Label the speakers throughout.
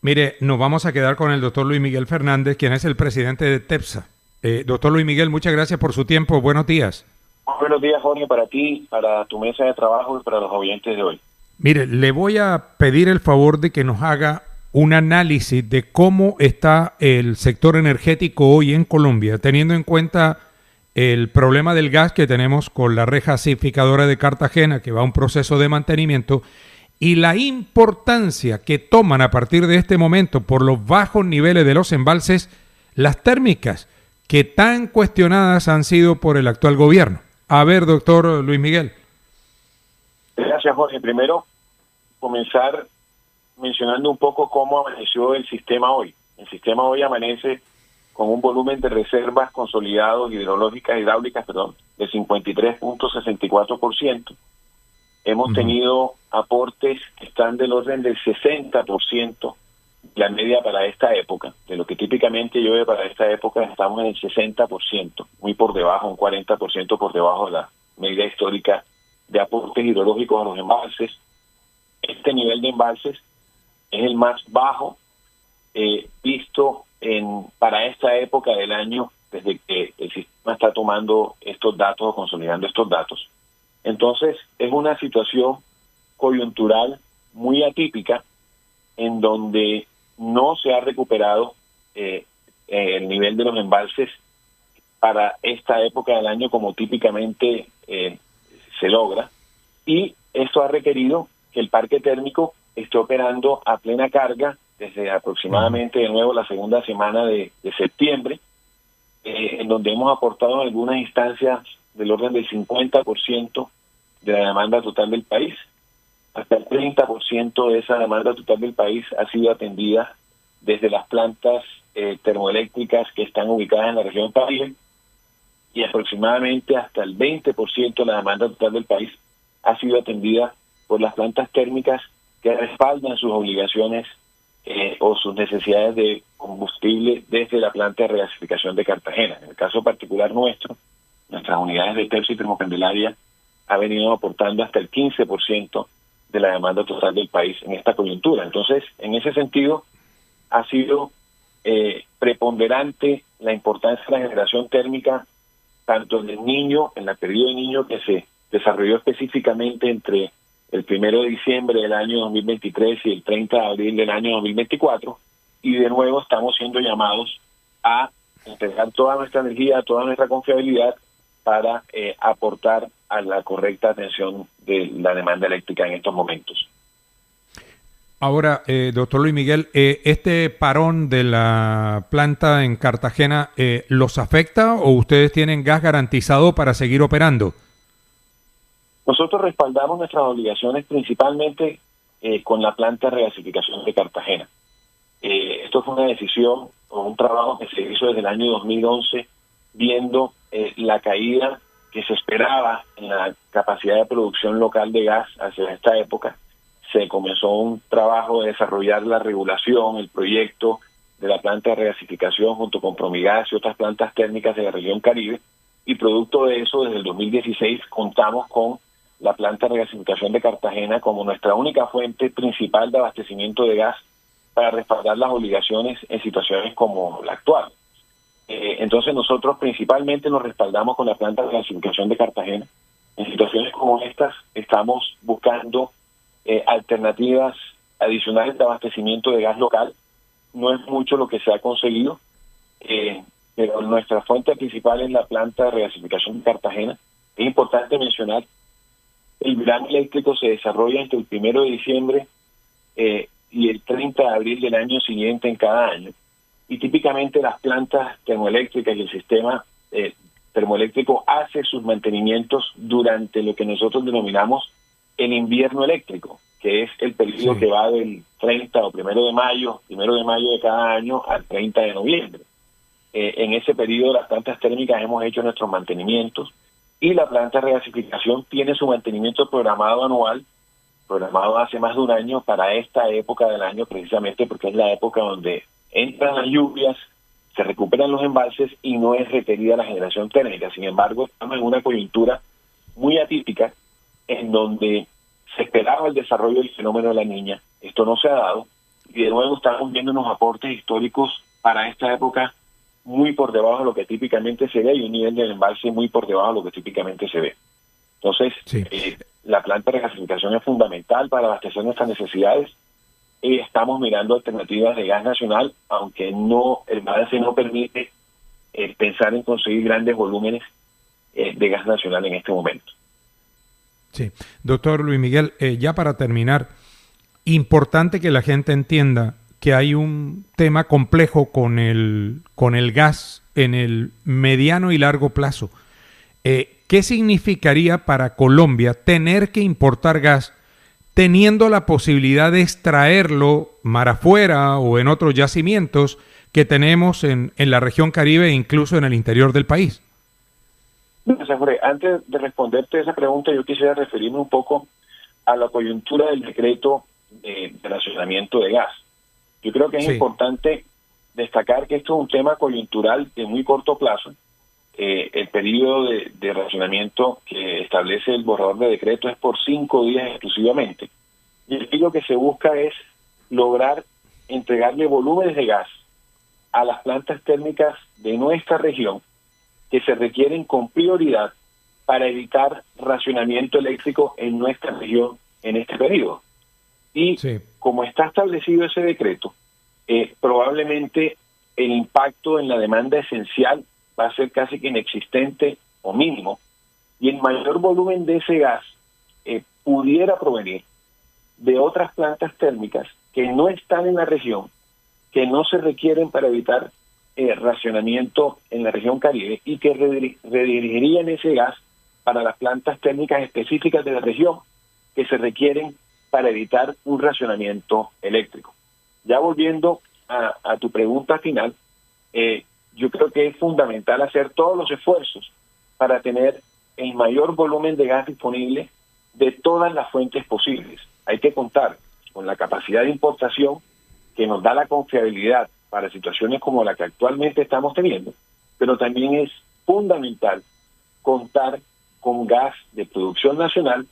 Speaker 1: Mire, nos vamos a quedar con el doctor Luis Miguel Fernández, quien es el presidente de TEPSA. Doctor Luis Miguel, muchas gracias por su tiempo. Buenos días.
Speaker 2: Buenos días, Jorge, para ti, para tu mesa de trabajo y para los oyentes de hoy.
Speaker 1: Mire, le voy a pedir el favor de que nos haga un análisis de cómo está el sector energético hoy en Colombia, teniendo en cuenta el problema del gas que tenemos con la red gasificadora de Cartagena, que va a un proceso de mantenimiento, y la importancia que toman a partir de este momento por los bajos niveles de los embalses las térmicas, que tan cuestionadas han sido por el actual gobierno. A ver, doctor Luis Miguel.
Speaker 2: Gracias, Jorge. Primero, comenzar mencionando un poco cómo amaneció el sistema hoy. El sistema hoy amanece con un volumen de reservas consolidados hidráulicas, de 53.64%. Hemos tenido aportes que están del orden del 60%, la media para esta época. De lo que típicamente llueve para esta época, estamos en el 60%, muy por debajo, un 40% por debajo de la media histórica de aportes hidrológicos a los embalses. Este nivel de embalses es el más bajo visto para esta época del año, desde que el sistema está tomando estos datos o consolidando estos datos. Entonces, es una situación coyuntural muy atípica en donde no se ha recuperado el nivel de los embalses para esta época del año como típicamente se logra, y esto ha requerido que el parque térmico esté operando a plena carga desde aproximadamente de nuevo la segunda semana de septiembre, en donde hemos aportado en algunas instancias del orden del 50% de la demanda total del país. Hasta el 30% de esa demanda total del país ha sido atendida desde las plantas termoeléctricas que están ubicadas en la región Caribe, y aproximadamente hasta el 20% de la demanda total del país ha sido atendida por las plantas térmicas que respaldan sus obligaciones o sus necesidades de combustible desde la planta de regasificación de Cartagena. En el caso particular nuestro, nuestras unidades de TEPSA y Termocandelaria ha venido aportando hasta el 15% de la demanda total del país en esta coyuntura. Entonces, en ese sentido, ha sido preponderante la importancia de la generación térmica, tanto en el Niño, en la periodo de Niño que se desarrolló específicamente entre el 1 de diciembre del año 2023 y el 30 de abril del año 2024, y de nuevo estamos siendo llamados a entregar toda nuestra energía, toda nuestra confiabilidad para aportar a la correcta atención de la demanda eléctrica en estos momentos.
Speaker 1: Ahora, doctor Luis Miguel, ¿este parón de la planta en Cartagena los afecta o ustedes tienen gas garantizado para seguir operando?
Speaker 2: Nosotros respaldamos nuestras obligaciones principalmente con la planta de regasificación de Cartagena. Esto fue una decisión o un trabajo que se hizo desde el año 2011, viendo la caída que se esperaba en la capacidad de producción local de gas hacia esta época. Se comenzó un trabajo de desarrollar la regulación, el proyecto de la planta de regasificación junto con Promigas y otras plantas térmicas de la región Caribe, y producto de eso, desde el 2016 contamos con la planta de regasificación de Cartagena como nuestra única fuente principal de abastecimiento de gas para respaldar las obligaciones en situaciones como la actual. Entonces nosotros principalmente nos respaldamos con la planta de regasificación de Cartagena. En situaciones como estas estamos buscando alternativas adicionales de abastecimiento de gas local. No es mucho lo que se ha conseguido, pero nuestra fuente principal es la planta de regasificación de Cartagena. Es importante mencionar, el verano eléctrico se desarrolla entre el 1 de diciembre y el 30 de abril del año siguiente en cada año. Y típicamente las plantas termoeléctricas y el sistema termoeléctrico hace sus mantenimientos durante lo que nosotros denominamos el invierno eléctrico, que es el periodo que va del 30 o 1 de mayo de cada año al 30 de noviembre. En ese periodo las plantas térmicas hemos hecho nuestros mantenimientos, y la planta de regasificación tiene su mantenimiento programado anual, programado hace más de un año para esta época del año, precisamente porque es la época donde entran las lluvias, se recuperan los embalses y no es requerida la generación térmica. Sin embargo, estamos en una coyuntura muy atípica en donde se esperaba el desarrollo del fenómeno de la Niña. Esto no se ha dado, y y de nuevo estamos viendo unos aportes históricos para esta época muy por debajo de lo que típicamente se ve y un nivel del embalse muy por debajo de lo que típicamente se ve. Entonces,
Speaker 1: Sí.
Speaker 2: La planta de regasificación es fundamental para abastecer nuestras necesidades. Estamos mirando alternativas de gas nacional, aunque no el balance no permite pensar en conseguir grandes volúmenes de gas nacional en este momento.
Speaker 1: Sí. Doctor Luis Miguel, ya para terminar, importante que la gente entienda que hay un tema complejo con el gas en el mediano y largo plazo. ¿Qué significaría para Colombia tener que importar gas teniendo la posibilidad de extraerlo mar afuera o en otros yacimientos que tenemos en la región Caribe e incluso en el interior del país?
Speaker 2: Gracias, Jorge. Antes de responderte esa pregunta, yo quisiera referirme un poco a la coyuntura del decreto de racionamiento de gas. Yo creo que es importante destacar que esto es un tema coyuntural de muy corto plazo. El periodo de racionamiento que establece el borrador de decreto es por 5 días exclusivamente. Y aquí lo que se busca es lograr entregarle volúmenes de gas a las plantas térmicas de nuestra región que se requieren con prioridad para evitar racionamiento eléctrico en nuestra región en este periodo. Y como está establecido ese decreto, probablemente el impacto en la demanda esencial va a ser casi que inexistente o mínimo, y el mayor volumen de ese gas pudiera provenir de otras plantas térmicas que no están en la región, que no se requieren para evitar racionamiento en la región Caribe y que redirigirían ese gas para las plantas térmicas específicas de la región que se requieren para evitar un racionamiento eléctrico. Ya volviendo a tu pregunta final, yo creo que es fundamental hacer todos los esfuerzos para tener el mayor volumen de gas disponible de todas las fuentes posibles. Hay que contar con la capacidad de importación que nos da la confiabilidad para situaciones como la que actualmente estamos teniendo, pero también es fundamental contar con gas de producción nacional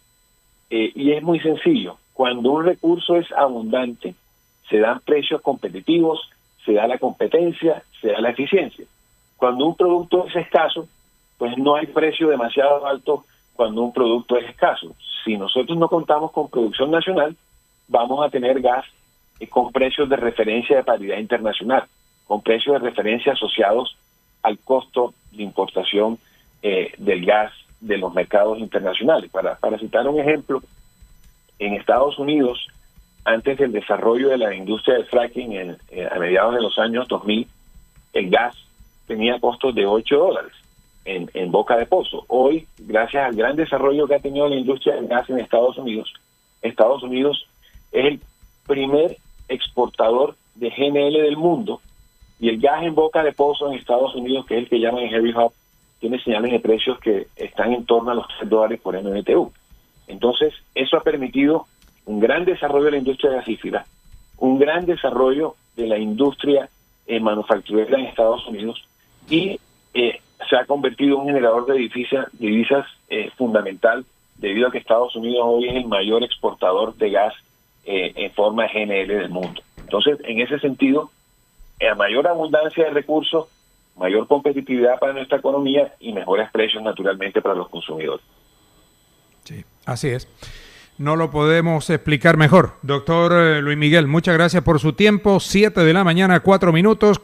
Speaker 2: y es muy sencillo. Cuando un recurso es abundante, se dan precios competitivos, se da la competencia, se da la eficiencia. Cuando un producto es escaso, pues no hay precio demasiado alto cuando un producto es escaso. Si nosotros no contamos con producción nacional, vamos a tener gas con precios de referencia de paridad internacional, con precios de referencia asociados al costo de importación del gas de los mercados internacionales. Para citar un ejemplo, en Estados Unidos, antes del desarrollo de la industria del fracking a mediados de los años 2000, el gas tenía costos de $8 en boca de pozo. Hoy, gracias al gran desarrollo que ha tenido la industria del gas en Estados Unidos es el primer exportador de GNL del mundo, y el gas en boca de pozo en Estados Unidos, que es el que llaman Heavy Hub, tiene señales de precios que están en torno a los $3 por MMBtu. Entonces, eso ha permitido un gran desarrollo de la industria gasífera, un gran desarrollo de la industria manufacturera en Estados Unidos, y se ha convertido en un generador de divisas fundamental, debido a que Estados Unidos hoy es el mayor exportador de gas en forma de GNL del mundo. Entonces, en ese sentido, a mayor abundancia de recursos, mayor competitividad para nuestra economía y mejores precios naturalmente para los consumidores.
Speaker 1: Sí, así es. No lo podemos explicar mejor. Doctor Luis Miguel, muchas gracias por su tiempo. 7 de la mañana, 4 minutos.